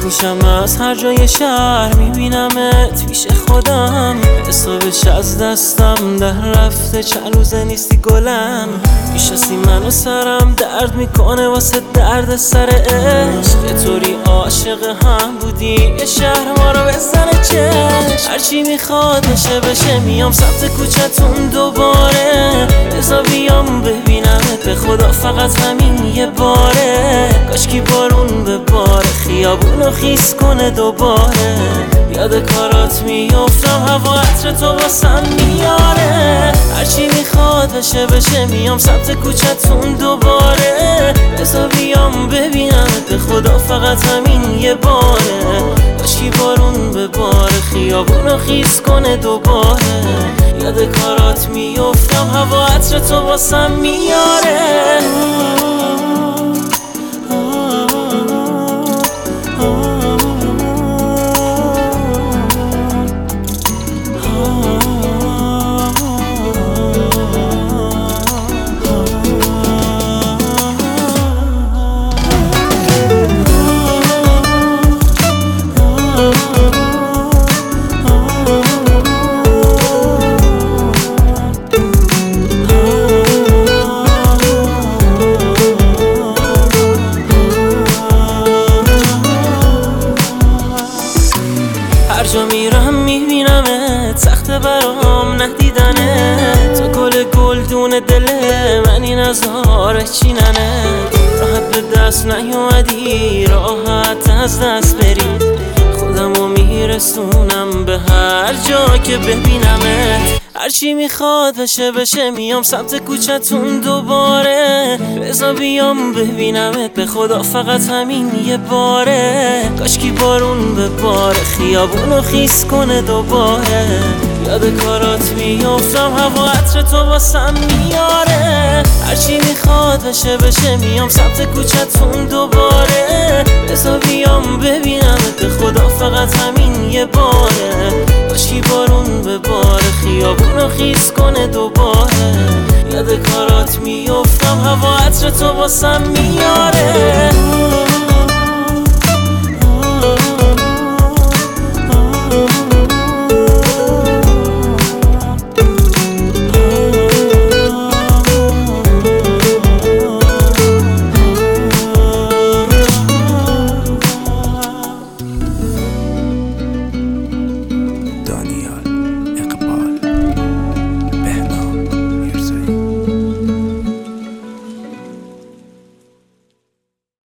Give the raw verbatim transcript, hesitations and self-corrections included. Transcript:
میشم از هر جای شهر، میبینمت پیش خودم، حسابش از دستم در رفته، چند روزه نیستی گلم. میشناسی منو سرم درد میکنه واسه درد سر عشق، طوری عاشق هم بودی یه شهر ما رو بزنه چشم. هرچی میخواد بشه بشه میام سمت کوچتون دوباره، بذار بیام ببینمت به خدا فقط همین یه باره. کاشکی بارون بباره خیابونو خیس کنه دوباره، یاد کارات میافتم هوا عطر تو واسم میاره. هرچی میخواد بشه بشه میام سمت کوچتون دوباره، بذار بیام ببینمت به خدا فقط همین یه باره. کاشکی بارون بباره خیابونو خیس کنه دوباره، یاد کارات میافتم هوا عطر تو واسم میاره. هر جا میرم میبینمت، سخته برام ندیدنه، تو گل گلدون دل من این نظاره چیننه. راحت به دست نیومدی راحت از دست بری، خودمو میرسونم به هر جا که ببینمت. هرچی میخواد بشه بشه میام سمت کوچتون دوباره، بذار بیام ببینمت به خدا فقط همین یه باره. کاشکی بارون بباره خیابونو خیس کنه دوباره، یاد کارات میافتم هوا عطر تو واسم میاره. هرچی میخواد بشه بشه میام سمت کوچتون دوباره، بذار بیام ببینمت به خدا فقط همین یه باره. کاشکی بارون بباره خیابونو خیس کنه دوباره، یاد کارات میافتم هوا عطر تو واسم میاره.